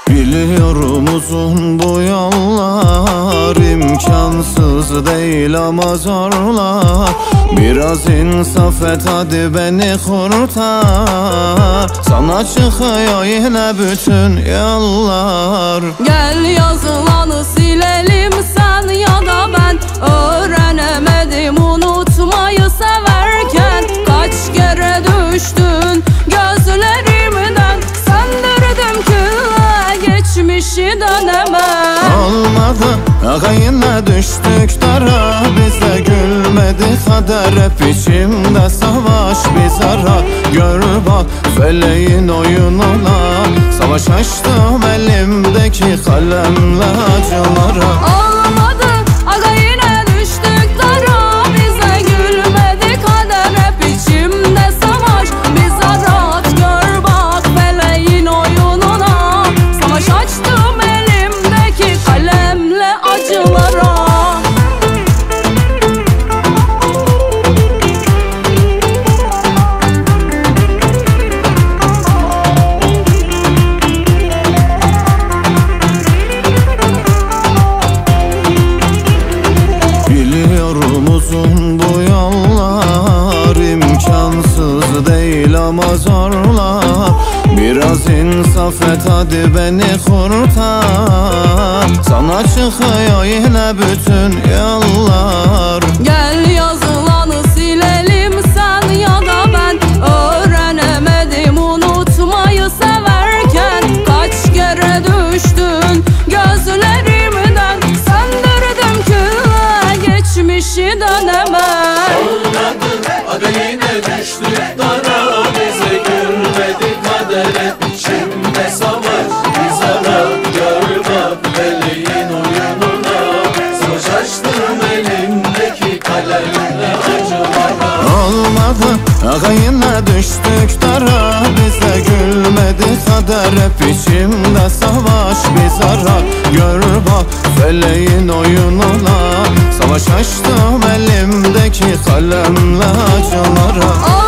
Biliyorum uzun bu yollar, imkansız değil ama zorlar. Biraz insaf et hadi beni kurtar, sana çıkıyor yine bütün yollar. Gel yazılanı silelim, sen ya da ben. Öğrenemedim unutmayı severken. Kaç kere düştün gözlerimden, söndürdüm külle, geçmişi dönemem. Olmadı aga yine düştük dara, bize gülmedi kader, hep içimde savaş biz ara. Gör bak feleğin oyununa, savaş açtım elimdeki kalemle acılara. Olmadı aga yine düştük dara, bize gülmedi kader, hep içimde savaş biz ara. Gör bak feleğin oyununa, savaş açtım elimdeki kalemle acılara. Uzun bu yollar, imkansız değil ama zorlar. Biraz insaf et hadi beni kurtar, sana çıkıyor yine bütün yollar. Gel yazılanı silelim, sen ya da ben. Öğrenemedim unutmayı severken. Kaç kere düştün gözlerimden, söndürdüm külle, geçmişi dönemem. Olmadı aga yine düştük dara, bize gülmedi kader, hep içimde savaş biz ara. Gör bak feleğin oyununa, savaş açtım elimdeki kalemle acılara. Olmadı aga yine düştük dara, bize gülmedi kader, hep içimde savaş biz ara. Gör bak feleğin oyununa, savaş açtım elimdeki kalemle acılara.